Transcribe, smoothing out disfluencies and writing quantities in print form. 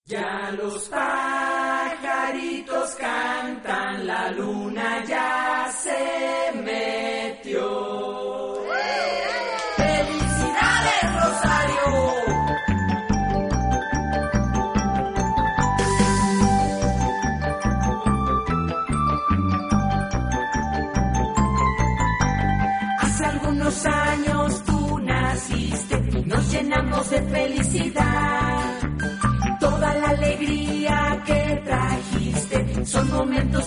Ya los pajaritos cantan, la luna ya se metió. ¡Felicidades, Rosario! Hace algunos años tú naciste y nos llenamos de felicidad. Toda la alegría que trajiste son momentos